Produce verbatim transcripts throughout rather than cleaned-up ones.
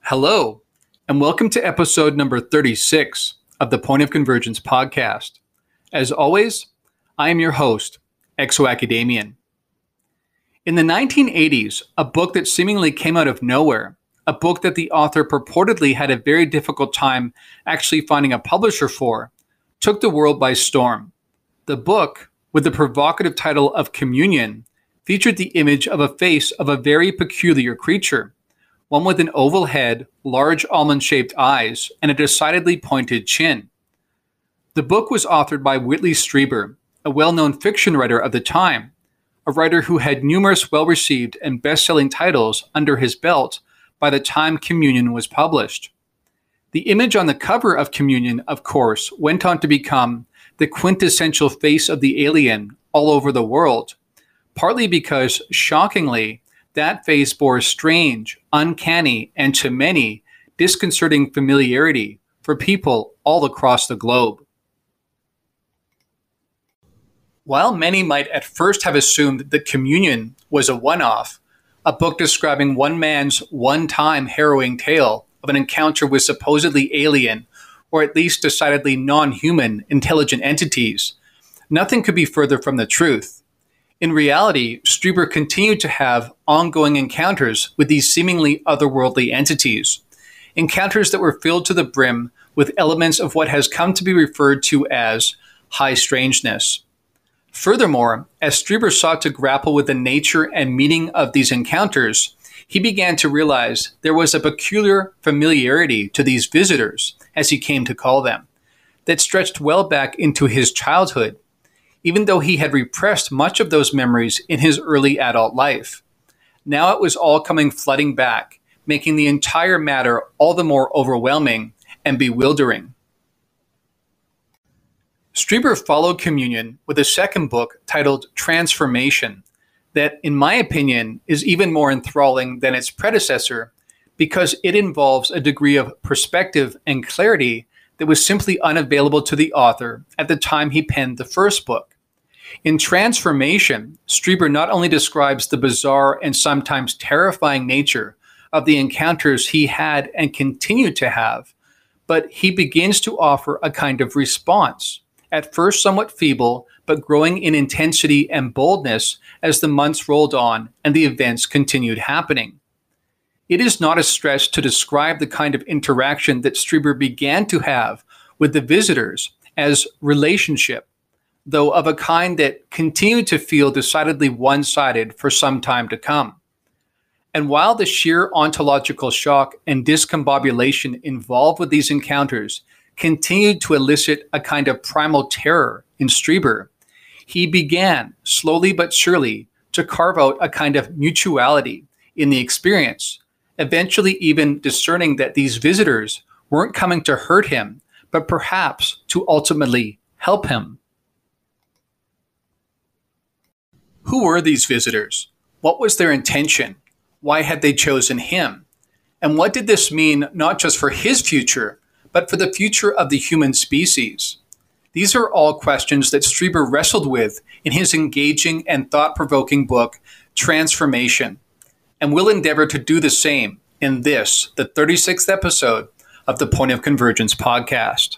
Hello, and welcome to episode number thirty-six of the Point of Convergence podcast. As always, I am your host, Exo-Academian. In the nineteen eighties, a book that seemingly came out of nowhere, a book that the author purportedly had a very difficult time actually finding a publisher for, took the world by storm. The book, with the provocative title of Communion, featured the image of a face of a very peculiar creature, one with an oval head, large almond-shaped eyes, and a decidedly pointed chin. The book was authored by Whitley Strieber, a well-known fiction writer of the time, a writer who had numerous well-received and best-selling titles under his belt by the time Communion was published. The image on the cover of Communion, of course, went on to become the quintessential face of the alien all over the world, partly because, shockingly, that face bore strange, uncanny, and to many, disconcerting familiarity for people all across the globe. While many might at first have assumed that Communion was a one-off, a book describing one man's one-time harrowing tale of an encounter with supposedly alien, or at least decidedly non-human, intelligent entities, nothing could be further from the truth. In reality, Strieber continued to have ongoing encounters with these seemingly otherworldly entities, encounters that were filled to the brim with elements of what has come to be referred to as high strangeness. Furthermore, as Strieber sought to grapple with the nature and meaning of these encounters, he began to realize there was a peculiar familiarity to these visitors, as he came to call them, that stretched well back into his childhood, even though he had repressed much of those memories in his early adult life. Now it was all coming flooding back, making the entire matter all the more overwhelming and bewildering. Strieber followed Communion with a second book titled Transformation, that, in my opinion, is even more enthralling than its predecessor because it involves a degree of perspective and clarity that was simply unavailable to the author at the time he penned the first book. In Transformation, Strieber not only describes the bizarre and sometimes terrifying nature of the encounters he had and continued to have, but he begins to offer a kind of response, at first somewhat feeble, but growing in intensity and boldness as the months rolled on and the events continued happening. It is not a stretch to describe the kind of interaction that Strieber began to have with the visitors as relationship, though of a kind that continued to feel decidedly one-sided for some time to come. And while the sheer ontological shock and discombobulation involved with these encounters continued to elicit a kind of primal terror in Strieber, he began, slowly but surely, to carve out a kind of mutuality in the experience, eventually even discerning that these visitors weren't coming to hurt him, but perhaps to ultimately help him. Who were these visitors? What was their intention? Why had they chosen him? And what did this mean not just for his future, but for the future of the human species? These are all questions that Strieber wrestled with in his engaging and thought-provoking book, Transformation, and will endeavor to do the same in this, the thirty-sixth episode of the Point of Convergence podcast.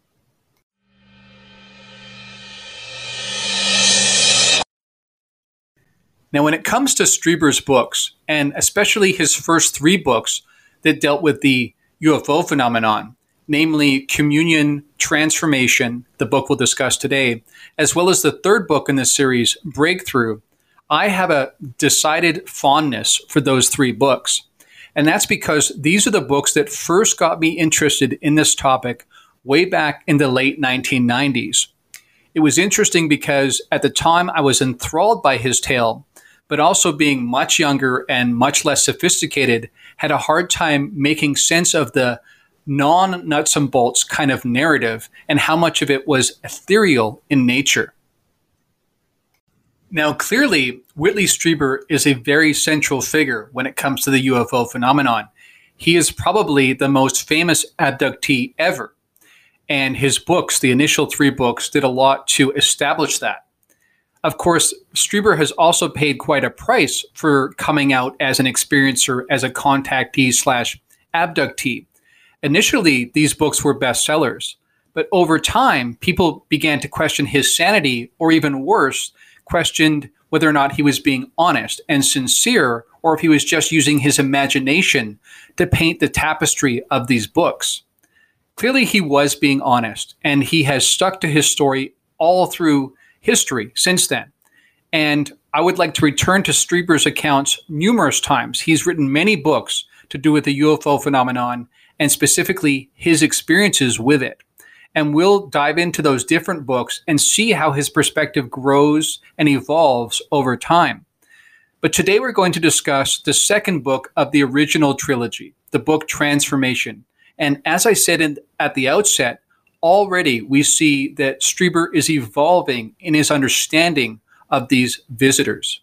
Now, when it comes to Strieber's books, and especially his first three books that dealt with the U F O phenomenon, namely Communion, Transformation, the book we'll discuss today, as well as the third book in the series, Breakthrough, I have a decided fondness for those three books. And that's because these are the books that first got me interested in this topic way back in the late nineteen nineties. It was interesting because at the time I was enthralled by his tale, but also being much younger and much less sophisticated, had a hard time making sense of the non-nuts and bolts kind of narrative and how much of it was ethereal in nature. Now, clearly, Whitley Strieber is a very central figure when it comes to the U F O phenomenon. He is probably the most famous abductee ever, and his books, the initial three books, did a lot to establish that. Of course, Strieber has also paid quite a price for coming out as an experiencer, as a contactee slash Abductee. Initially, these books were bestsellers, but over time, people began to question his sanity, or even worse, questioned whether or not he was being honest and sincere, or if he was just using his imagination to paint the tapestry of these books. Clearly, he was being honest, and he has stuck to his story all through history since then. And I would like to return to Strieber's accounts numerous times. He's written many books to do with the U F O phenomenon, and specifically his experiences with it. And we'll dive into those different books and see how his perspective grows and evolves over time. But today we're going to discuss the second book of the original trilogy, the book Transformation. And as I said in, at the outset, already we see that Strieber is evolving in his understanding of these visitors.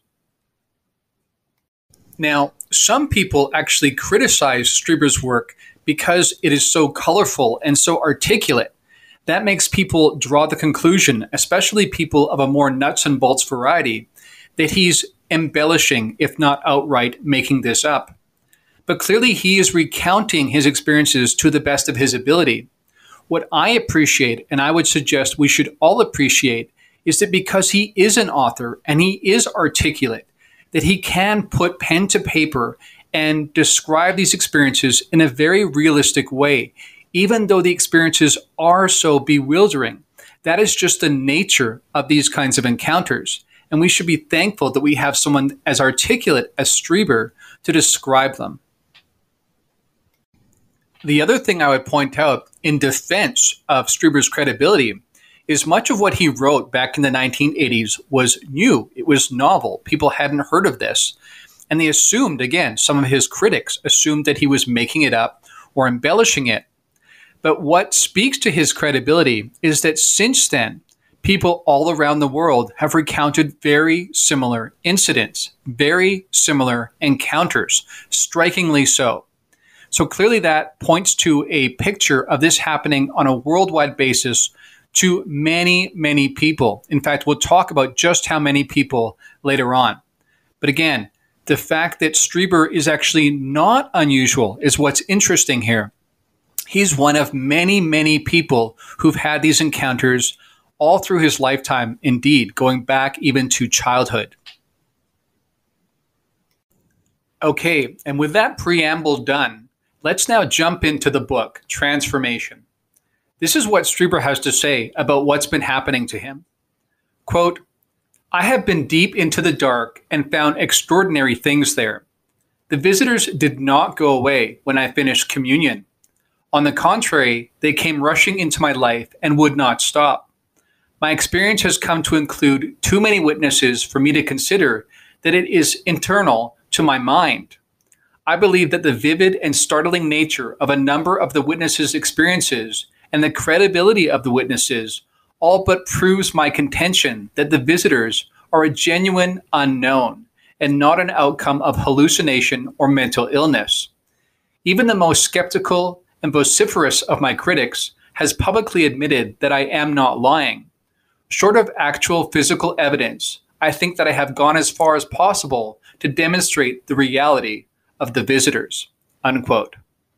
Now, some people actually criticize Strieber's work because it is so colorful and so articulate. That makes people draw the conclusion, especially people of a more nuts and bolts variety, that he's embellishing, if not outright making this up. But clearly he is recounting his experiences to the best of his ability. What I appreciate, and I would suggest we should all appreciate, is that because he is an author and he is articulate, that he can put pen to paper and describe these experiences in a very realistic way, even though the experiences are so bewildering. That is just the nature of these kinds of encounters. And we should be thankful that we have someone as articulate as Strieber to describe them. The other thing I would point out in defense of Strieber's credibility is much of what he wrote back in the nineteen eighties was new. It was novel. People hadn't heard of this. And they assumed, again, some of his critics assumed that he was making it up or embellishing it. But what speaks to his credibility is that since then, people all around the world have recounted very similar incidents, very similar encounters, strikingly so. So clearly that points to a picture of this happening on a worldwide basis to many, many people. In fact, we'll talk about just how many people later on. But again, the fact that Strieber is actually not unusual is what's interesting here. He's one of many, many people who've had these encounters all through his lifetime, indeed, going back even to childhood. Okay, and with that preamble done, let's now jump into the book, Transformation. This is what Strieber has to say about what's been happening to him. Quote, "I have been deep into the dark and found extraordinary things there. The visitors did not go away when I finished communion. On the contrary, they came rushing into my life and would not stop. My experience has come to include too many witnesses for me to consider that it is internal to my mind. I believe that the vivid and startling nature of a number of the witnesses' experiences and the credibility of the witnesses all but proves my contention that the visitors are a genuine unknown and not an outcome of hallucination or mental illness. Even the most skeptical and vociferous of my critics has publicly admitted that I am not lying. Short of actual physical evidence, I think that I have gone as far as possible to demonstrate the reality of the visitors." Unquote.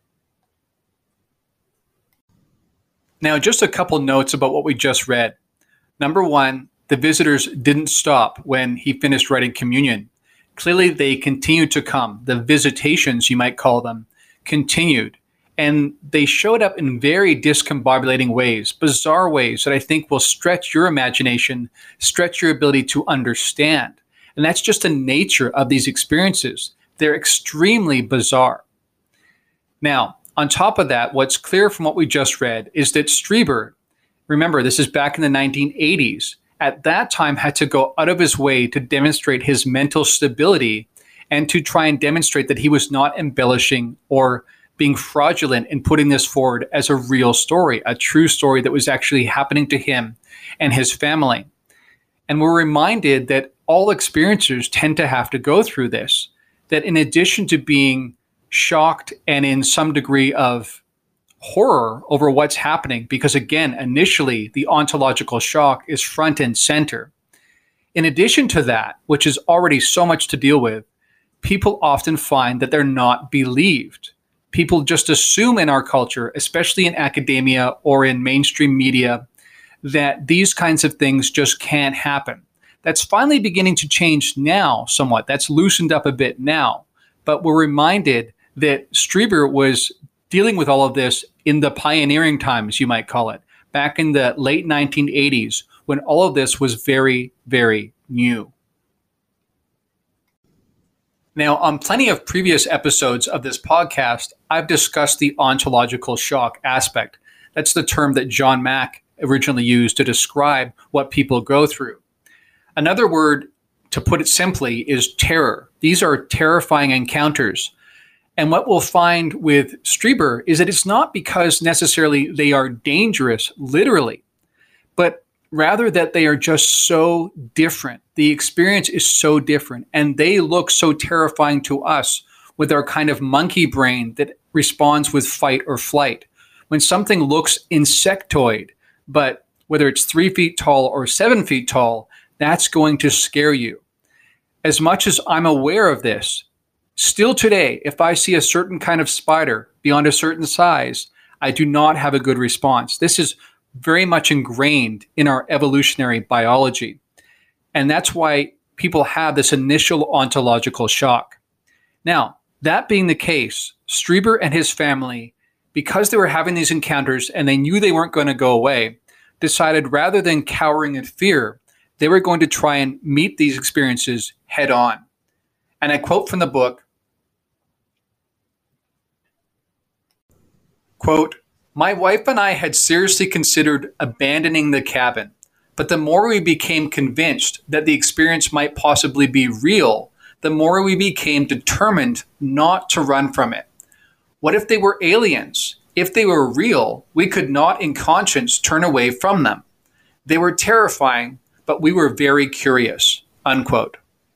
Now, just a couple notes about what we just read. Number one, the visitors didn't stop when he finished writing communion. Clearly, they continued to come. The visitations, you might call them, continued. And they showed up in very discombobulating ways, bizarre ways that I think will stretch your imagination, stretch your ability to understand. And that's just the nature of these experiences. They're extremely bizarre. Now, on top of that, what's clear from what we just read is that Strieber, remember, this is back in the nineteen eighties, at that time had to go out of his way to demonstrate his mental stability and to try and demonstrate that he was not embellishing or being fraudulent in putting this forward as a real story, a true story that was actually happening to him and his family. And we're reminded that all experiencers tend to have to go through this, that in addition to being shocked and in some degree of horror over what's happening, because again, initially the ontological shock is front and center. In addition to that, which is already so much to deal with, people often find that they're not believed. people just assume in our culture, especially in academia or in mainstream media, that these kinds of things just can't happen. That's finally beginning to change now somewhat. That's loosened up a bit now. But we're reminded that Strieber was dealing with all of this in the pioneering times, you might call it, back in the late nineteen eighties, when all of this was very, very new. Now, on plenty of previous episodes of this podcast, I've discussed the ontological shock aspect. That's the term that John Mack originally used to describe what people go through. Another word, to put it simply, is terror. These are terrifying encounters. And what we'll find with Strieber is that it's not because necessarily they are dangerous, literally, but rather that they are just so different. The experience is so different, and they look so terrifying to us with our kind of monkey brain that responds with fight or flight. When something looks insectoid, but whether it's three feet tall or seven feet tall, that's going to scare you. As much as I'm aware of this, still today, if I see a certain kind of spider beyond a certain size, I do not have a good response. This is very much ingrained in our evolutionary biology. And that's why people have this initial ontological shock. Now, that being the case, Strieber and his family, because they were having these encounters and they knew they weren't going to go away, decided rather than cowering in fear, they were going to try and meet these experiences head on. And I quote from the book, quote, "My wife and I had seriously considered abandoning the cabin, but the more we became convinced that the experience might possibly be real, the more we became determined not to run from it. What if they were aliens? If they were real, we could not in conscience turn away from them. They were terrifying, but we were very curious," unquote.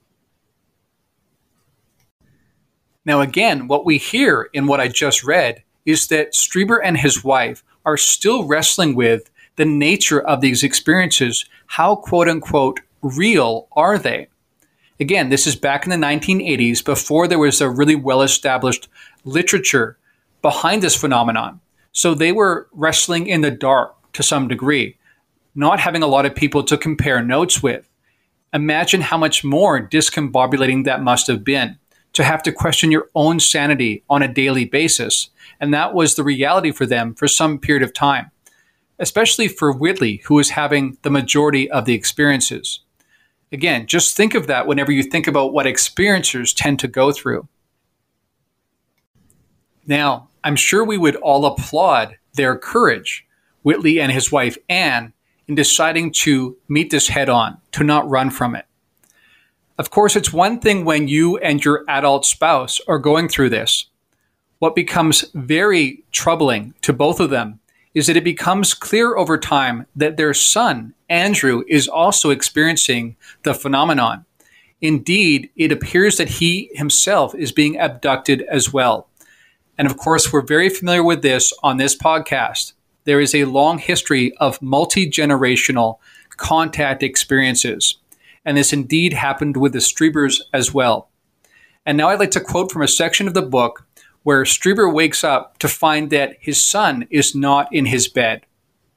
Now again, what we hear in what I just read is that Strieber and his wife are still wrestling with the nature of these experiences. How quote unquote real are they? Again, this is back in the nineteen eighties, before there was a really well-established literature behind this phenomenon. So they were wrestling in the dark to some degree, not having a lot of people to compare notes with. Imagine how much more discombobulating that must have been, to have to question your own sanity on a daily basis. And that was the reality for them for some period of time, especially for Whitley, who was having the majority of the experiences. Again, just think of that whenever you think about what experiencers tend to go through. Now, I'm sure we would all applaud their courage, Whitley and his wife Anne, in deciding to meet this head on, to not run from it. Of course, it's one thing when you and your adult spouse are going through this. What becomes very troubling to both of them is that it becomes clear over time that their son, Andrew, is also experiencing the phenomenon. Indeed, it appears that he himself is being abducted as well. And of course, we're very familiar with this on this podcast. There is a long history of multi-generational contact experiences. And this indeed happened with the Striebers as well. And now I'd like to quote from a section of the book where Strieber wakes up to find that his son is not in his bed.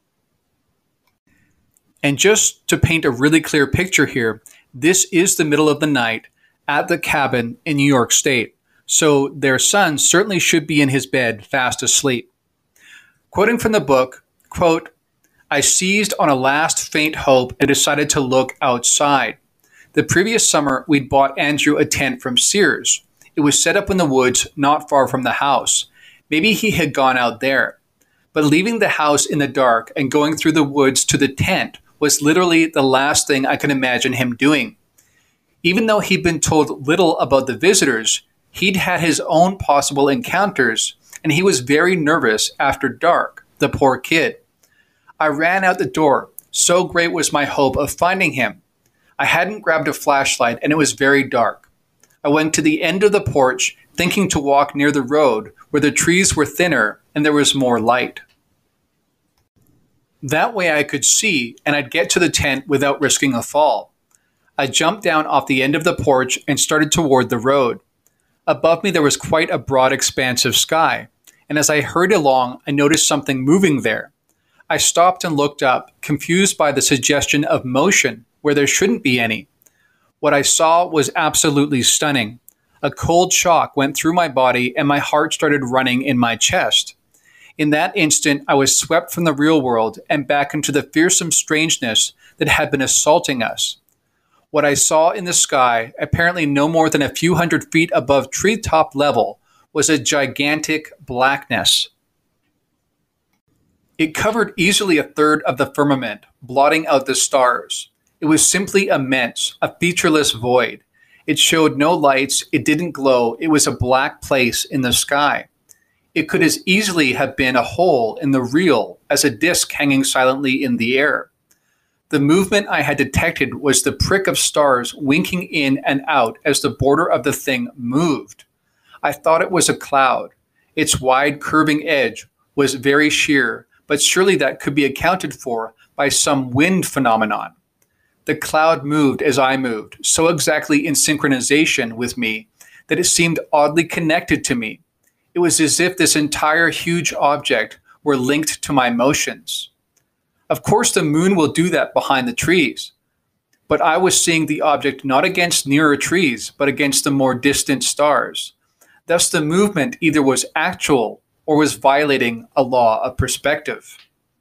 And just to paint a really clear picture here, this is the middle of the night at the cabin in New York State. So their son certainly should be in his bed fast asleep. Quoting from the book, quote, "I seized on a last faint hope and decided to look outside. The previous summer, we'd bought Andrew a tent from Sears. It was set up in the woods not far from the house. Maybe he had gone out there. But leaving the house in the dark and going through the woods to the tent was literally the last thing I could imagine him doing. Even though he'd been told little about the visitors, he'd had his own possible encounters, and he was very nervous after dark, the poor kid. I ran out the door. So great was my hope of finding him. I hadn't grabbed a flashlight, and it was very dark. I went to the end of the porch, thinking to walk near the road, where the trees were thinner and there was more light. That way I could see, and I'd get to the tent without risking a fall. I jumped down off the end of the porch and started toward the road. Above me, there was quite a broad expanse of sky, and as I hurried along, I noticed something moving there. I stopped and looked up, confused by the suggestion of motion where there shouldn't be any. What I saw was absolutely stunning. A cold shock went through my body, and my heart started running in my chest. In that instant, I was swept from the real world and back into the fearsome strangeness that had been assaulting us. What I saw in the sky, apparently no more than a few hundred feet above treetop level, was a gigantic blackness. It covered easily a third of the firmament, blotting out the stars. It was simply immense, a featureless void. It showed no lights, it didn't glow, it was a black place in the sky. It could as easily have been a hole in the real as a disk hanging silently in the air. The movement I had detected was the prick of stars winking in and out as the border of the thing moved. I thought it was a cloud. Its wide curving edge was very sheer, but surely that could be accounted for by some wind phenomenon. The cloud moved as I moved, so exactly in synchronization with me that it seemed oddly connected to me. It was as if this entire huge object were linked to my motions. Of course, the moon will do that behind the trees, but I was seeing the object not against nearer trees, but against the more distant stars. Thus, the movement either was actual or was violating a law of perspective.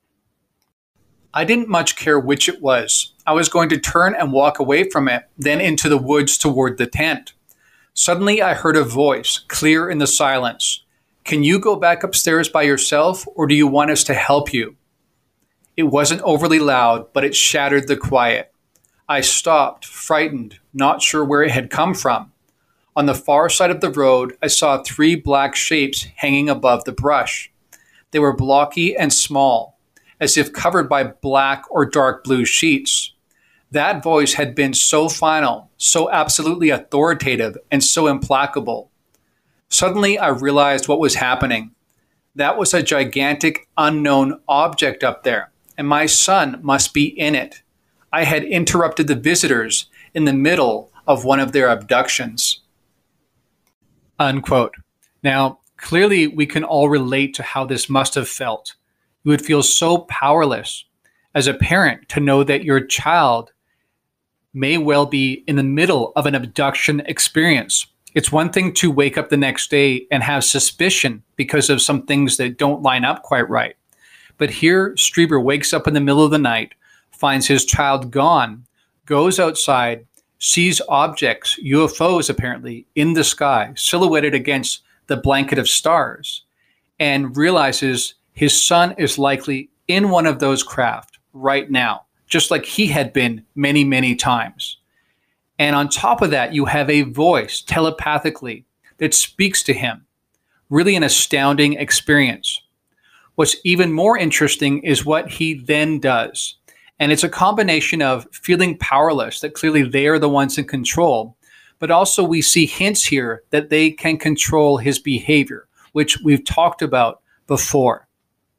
I didn't much care which it was. I was going to turn and walk away from it, then into the woods toward the tent. Suddenly, I heard a voice, clear in the silence. "Can you go back upstairs by yourself, or do you want us to help you?" It wasn't overly loud, but it shattered the quiet. I stopped, frightened, not sure where it had come from. On the far side of the road, I saw three black shapes hanging above the brush. They were blocky and small, as if covered by black or dark blue sheets. That voice had been so final, so absolutely authoritative, and so implacable. Suddenly, I realized what was happening. That was a gigantic, unknown object up there, and my son must be in it. I had interrupted the visitors in the middle of one of their abductions. Unquote. Now, clearly, we can all relate to how this must have felt. You would feel so powerless as a parent to know that your child may well be in the middle of an abduction experience. It's one thing to wake up the next day and have suspicion because of some things that don't line up quite right. But here, Strieber wakes up in the middle of the night, finds his child gone, goes outside, sees objects, U F Os apparently, in the sky, silhouetted against the blanket of stars, and realizes his son is likely in one of those craft right now, just like he had been many, many times. And on top of that, you have a voice telepathically that speaks to him. Really an astounding experience. What's even more interesting is what he then does. And it's a combination of feeling powerless, that clearly they are the ones in control, but also we see hints here that they can control his behavior, which we've talked about before.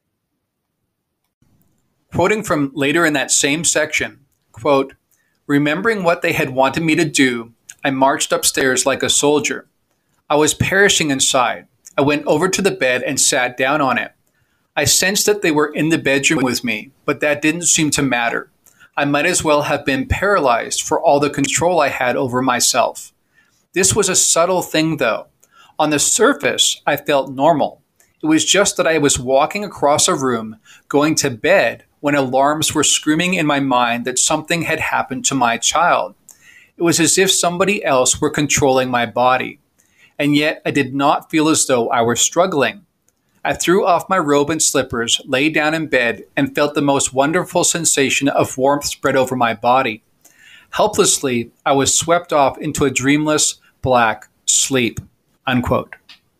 Quoting from later in that same section, quote, "Remembering what they had wanted me to do, I marched upstairs like a soldier. I was perishing inside. I went over to the bed and sat down on it. I sensed that they were in the bedroom with me, but that didn't seem to matter. I might as well have been paralyzed for all the control I had over myself. This was a subtle thing, though. On the surface, I felt normal. It was just that I was walking across a room, going to bed, when alarms were screaming in my mind that something had happened to my child. It was as if somebody else were controlling my body. And yet I did not feel as though I were struggling. I threw off my robe and slippers, lay down in bed, and felt the most wonderful sensation of warmth spread over my body. Helplessly, I was swept off into a dreamless, black sleep." Unquote.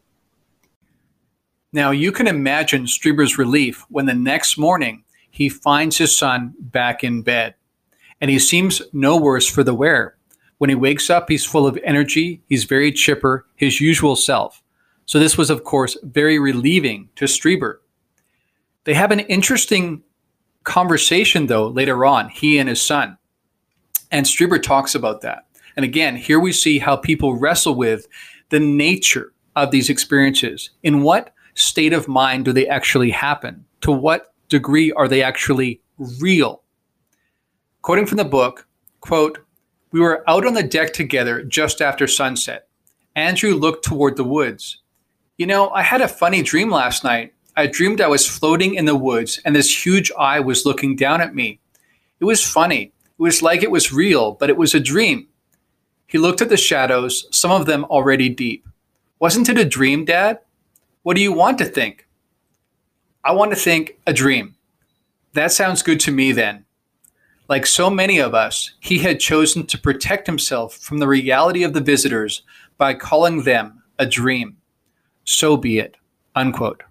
Now, you can imagine Strieber's relief when the next morning he finds his son back in bed. And he seems no worse for the wear. When he wakes up, he's full of energy, he's very chipper, his usual self. So this was, of course, very relieving to Strieber. They have an interesting conversation, though, later on, he and his son. And Strieber talks about that. And again, here we see how people wrestle with the nature of these experiences. In what state of mind do they actually happen? To what degree are they actually real? Quoting from the book, quote, "We were out on the deck together just after sunset. Andrew looked toward the woods. You know, I had a funny dream last night. I dreamed I was floating in the woods and this huge eye was looking down at me. It was funny. It was like it was real, but it was a dream." He looked at the shadows, some of them already deep. "Wasn't it a dream, Dad? What do you want to think?" "I want to think a dream." "That sounds good to me then." Like so many of us, he had chosen to protect himself from the reality of the visitors by calling them a dream. So be it, unquote.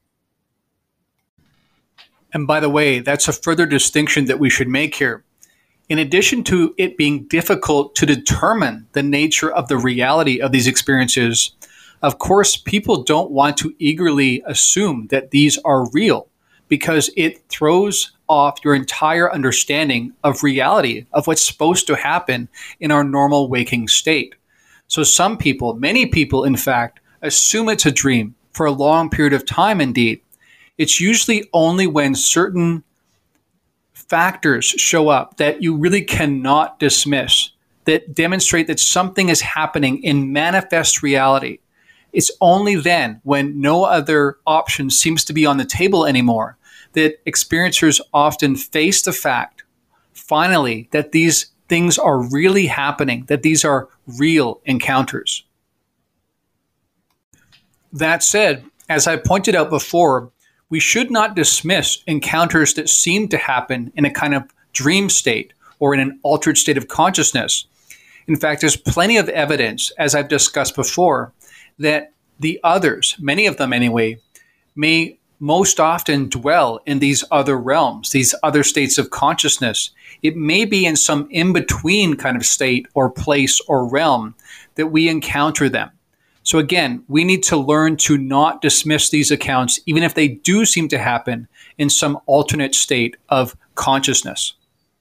And by the way, that's a further distinction that we should make here. In addition to it being difficult to determine the nature of the reality of these experiences, of course, people don't want to eagerly assume that these are real because it throws off your entire understanding of reality, of what's supposed to happen in our normal waking state. So some people, many people, in fact, assume it's a dream for a long period of time indeed. It's usually only when certain factors show up that you really cannot dismiss, that demonstrate that something is happening in manifest reality. It's only then, when no other option seems to be on the table anymore, that experiencers often face the fact, finally, that these things are really happening, that these are real encounters. That said, as I pointed out before, we should not dismiss encounters that seem to happen in a kind of dream state or in an altered state of consciousness. In fact, there's plenty of evidence, as I've discussed before, that the others, many of them anyway, may most often dwell in these other realms, these other states of consciousness. It may be in some in-between kind of state or place or realm that we encounter them. So again, we need to learn to not dismiss these accounts, even if they do seem to happen in some alternate state of consciousness.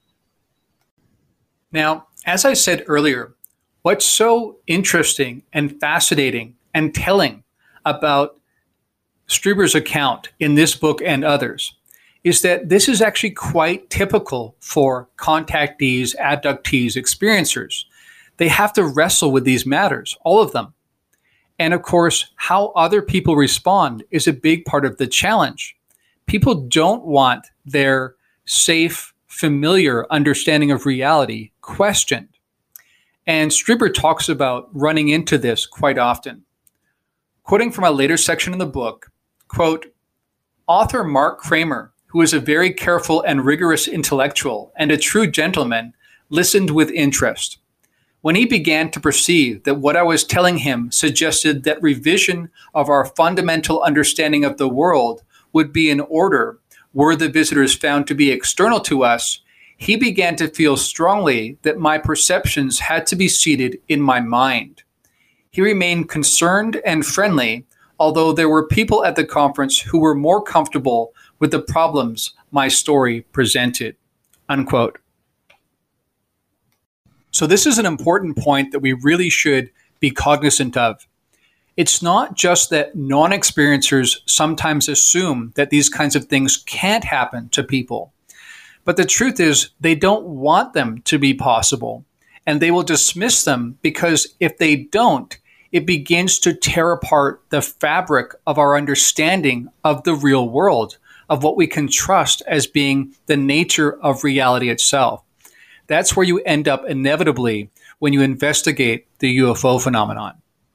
Now, as I said earlier, what's so interesting and fascinating and telling about Strieber's account in this book and others is that this is actually quite typical for contactees, abductees, experiencers. They have to wrestle with these matters, all of them. And of course, how other people respond is a big part of the challenge. People don't want their safe, familiar understanding of reality questioned. And Strieber talks about running into this quite often. Quoting from a later section in the book, quote, "Author Mark Kramer, who is a very careful and rigorous intellectual and a true gentleman, listened with interest. When he began to perceive that what I was telling him suggested that revision of our fundamental understanding of the world would be in order were the visitors found to be external to us, he began to feel strongly that my perceptions had to be seated in my mind. He remained concerned and friendly, although there were people at the conference who were more comfortable with the problems my story presented," unquote. So this is an important point that we really should be cognizant of. It's not just that non-experiencers sometimes assume that these kinds of things can't happen to people, but the truth is they don't want them to be possible, and they will dismiss them because if they don't, it begins to tear apart the fabric of our understanding of the real world, of what we can trust as being the nature of reality itself. That's where you end up inevitably when you investigate the U F O phenomenon.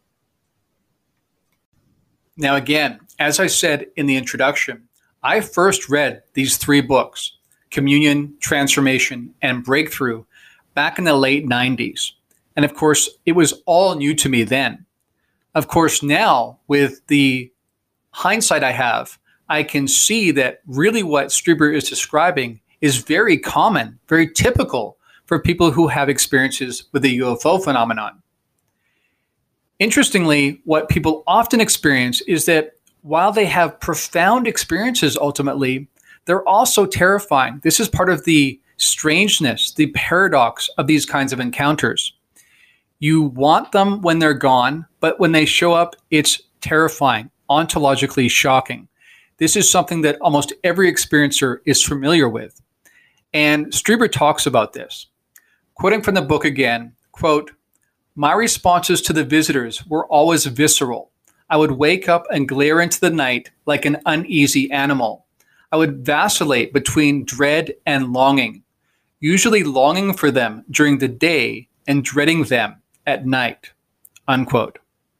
Now, again, as I said in the introduction, I first read these three books, Communion, Transformation, and Breakthrough, back in the late nineties. And of course, it was all new to me then. Of course, now with the hindsight I have, I can see that really what Strieber is describing is very common, very typical for people who have experiences with the U F O phenomenon. Interestingly, what people often experience is that while they have profound experiences ultimately, they're also terrifying. This is part of the strangeness, the paradox of these kinds of encounters. You want them when they're gone, but when they show up, it's terrifying, ontologically shocking. This is something that almost every experiencer is familiar with. And Strieber talks about this. Quoting from the book again, quote, "My responses to the visitors were always visceral. I would wake up and glare into the night like an uneasy animal. I would vacillate between dread and longing, usually longing for them during the day and dreading them at night," unquote.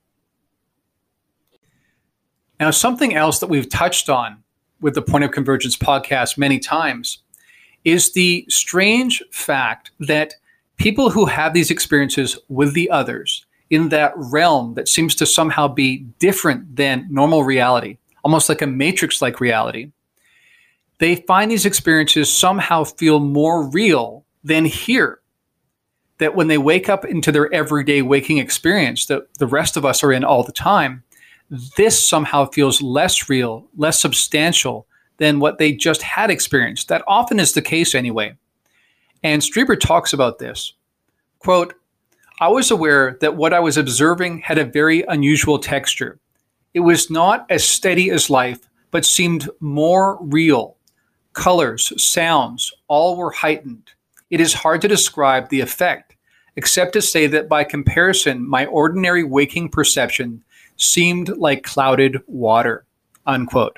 Now, something else that we've touched on with the Point of Convergence podcast many times is the strange fact that people who have these experiences with the others in that realm that seems to somehow be different than normal reality, almost like a matrix-like reality, they find these experiences somehow feel more real than here. That when they wake up into their everyday waking experience that the rest of us are in all the time, this somehow feels less real, less substantial than what they just had experienced. That often is the case anyway. And Strieber talks about this. Quote, "I was aware that what I was observing had a very unusual texture. It was not as steady as life, but seemed more real. Colors, sounds, all were heightened. It is hard to describe the effect, except to say that by comparison, my ordinary waking perception seemed like clouded water," unquote.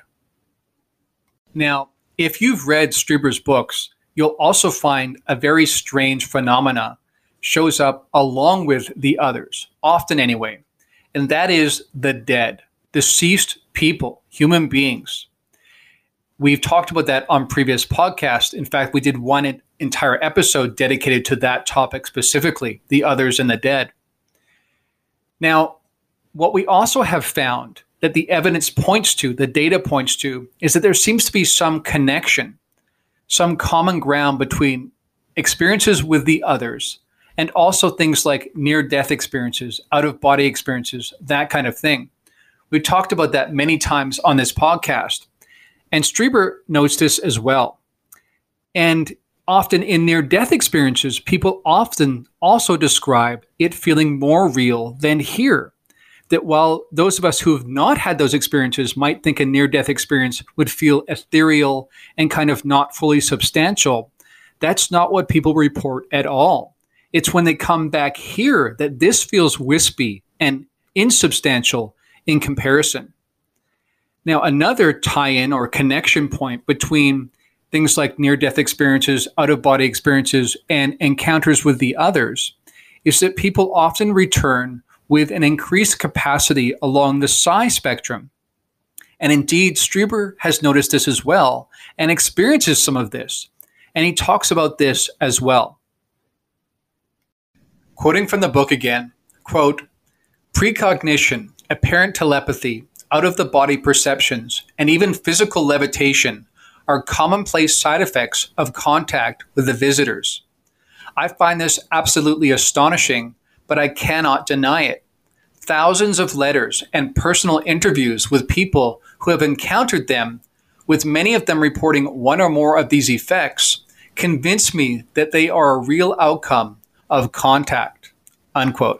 Now, if you've read Strieber's books, you'll also find a very strange phenomena shows up along with the others, often anyway, and that is the dead, deceased people, human beings. We've talked about that on previous podcasts. In fact, we did one entire episode dedicated to that topic specifically, the others and the dead. Now, what we also have found that the evidence points to, the data points to, is that there seems to be some connection, some common ground between experiences with the others and also things like near-death experiences, out-of-body experiences, that kind of thing. We've talked about that many times on this podcast. And Strieber notes this as well. And often in near-death experiences, people often also describe it feeling more real than here. That while those of us who have not had those experiences might think a near-death experience would feel ethereal and kind of not fully substantial, that's not what people report at all. It's when they come back here that this feels wispy and insubstantial in comparison. Now, another tie-in or connection point between things like near-death experiences, out-of-body experiences, and encounters with the others is that people often return with an increased capacity along the psi spectrum. And indeed, Strieber has noticed this as well and experiences some of this. And he talks about this as well. Quoting from the book again, quote, "Precognition, apparent telepathy, out-of-the-body perceptions, and even physical levitation are commonplace side effects of contact with the visitors. I find this absolutely astonishing, but I cannot deny it. Thousands of letters and personal interviews with people who have encountered them, with many of them reporting one or more of these effects, convince me that they are a real outcome of contact," unquote.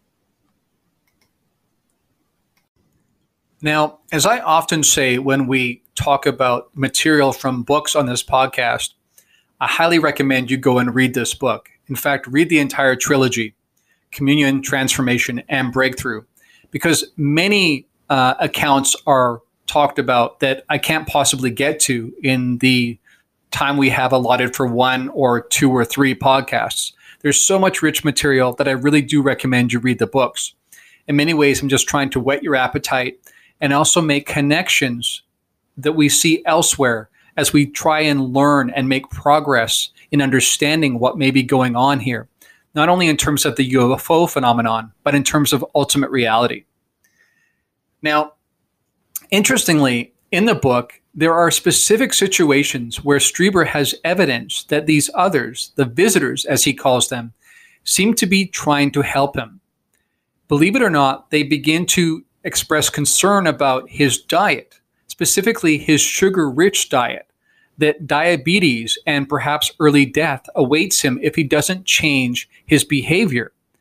Now, as I often say when we talk about material from books on this podcast, I highly recommend you go and read this book. In fact, read the entire trilogy, Communion, Transformation, and Breakthrough, because many uh, accounts are talked about that I can't possibly get to in the time we have allotted for one or two or three podcasts. There's so much rich material that I really do recommend you read the books. In many ways, I'm just trying to whet your appetite and also make connections that we see elsewhere as we try and learn and make progress in understanding what may be going on here, not only in terms of the U F O phenomenon, but in terms of ultimate reality. Now, interestingly, in the book, there are specific situations where Strieber has evidence that these others, the visitors as he calls them, seem to be trying to help him. Believe it or not, they begin to express concern about his diet, specifically his sugar-rich diet, that diabetes and perhaps early death awaits him if he doesn't change his behavior.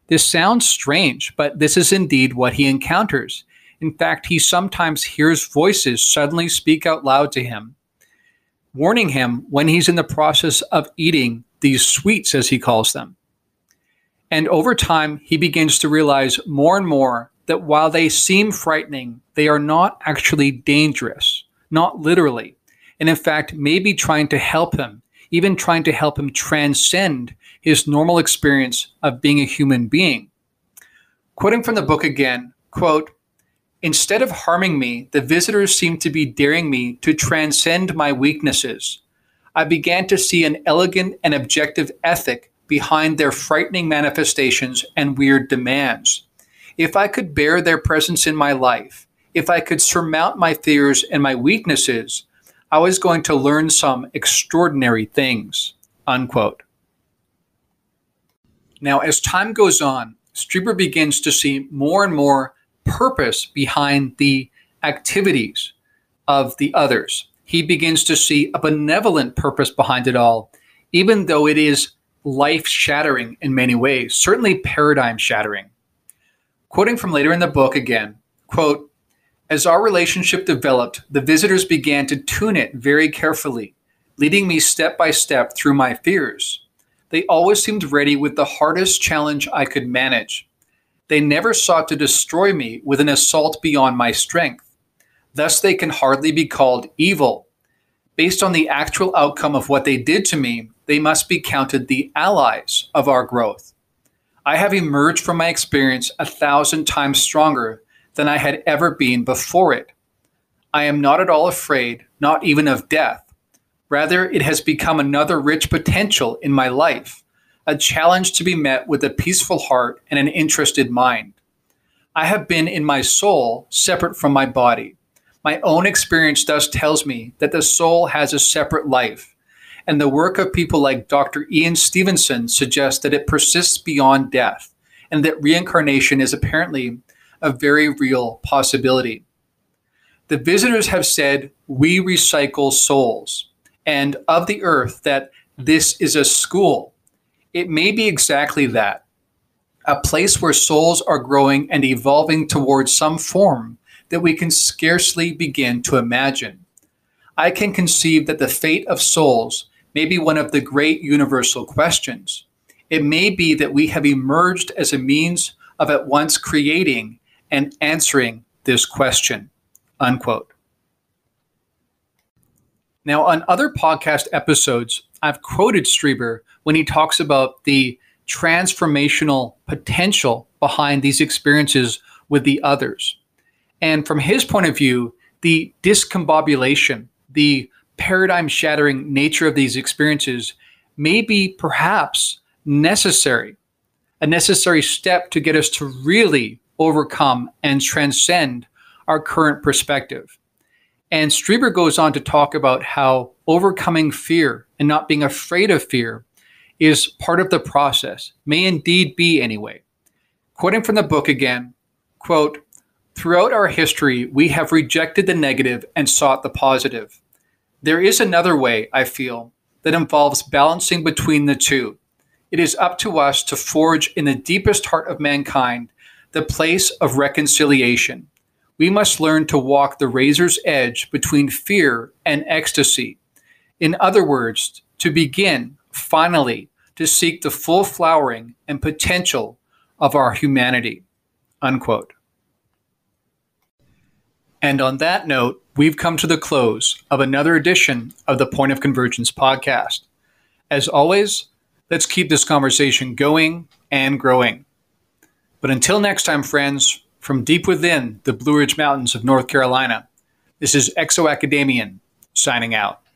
This sounds strange, but this is indeed what he encounters. In fact, he sometimes hears voices suddenly speak out loud to him, warning him when he's in the process of eating these sweets, as he calls them. And over time, he begins to realize more and more that while they seem frightening, they are not actually dangerous, not literally, and in fact, maybe trying to help him, even trying to help him transcend his normal experience of being a human being. Quoting from the book again, quote, "Instead of harming me, the visitors seemed to be daring me to transcend my weaknesses. I began to see an elegant and objective ethic behind their frightening manifestations and weird demands. If I could bear their presence in my life, if I could surmount my fears and my weaknesses, I was going to learn some extraordinary things," unquote. Now, as time goes on, Strieber begins to see more and more purpose behind the activities of the others. He begins to see a benevolent purpose behind it all, even though it is life-shattering in many ways, certainly paradigm-shattering. Quoting from later in the book again, quote, "As our relationship developed, the visitors began to tune it very carefully, leading me step by step through my fears. They always seemed ready with the hardest challenge I could manage. They never sought to destroy me with an assault beyond my strength. Thus they can hardly be called evil. Based on the actual outcome of what they did to me, they must be counted the allies of our growth. I have emerged from my experience a thousand times stronger than I had ever been before it. I am not at all afraid, not even of death. Rather, it has become another rich potential in my life, a challenge to be met with a peaceful heart and an interested mind. I have been in my soul separate from my body. My own experience thus tells me that the soul has a separate life, and the work of people like Doctor Ian Stevenson suggests that it persists beyond death, and that reincarnation is apparently a very real possibility. The visitors have said, we recycle souls, and of the earth that this is a school. It may be exactly that, a place where souls are growing and evolving towards some form that we can scarcely begin to imagine. I can conceive that the fate of souls may be one of the great universal questions. It may be that we have emerged as a means of at once creating and answering this question," unquote. Now, on other podcast episodes, I've quoted Strieber when he talks about the transformational potential behind these experiences with the others. And from his point of view, the discombobulation, the paradigm-shattering nature of these experiences may be perhaps necessary, a necessary step to get us to really overcome and transcend our current perspective. And Strieber goes on to talk about how overcoming fear and not being afraid of fear is part of the process, may indeed be anyway. Quoting from the book again, quote, "Throughout our history, we have rejected the negative and sought the positive. There is another way, I feel, that involves balancing between the two. It is up to us to forge in the deepest heart of mankind the place of reconciliation. We must learn to walk the razor's edge between fear and ecstasy. In other words, to begin, finally, to seek the full flowering and potential of our humanity," unquote. And on that note, we've come to the close of another edition of the Point of Convergence podcast. As always, let's keep this conversation going and growing. But until next time, friends, from deep within the Blue Ridge Mountains of North Carolina, this is Exo Academian signing out.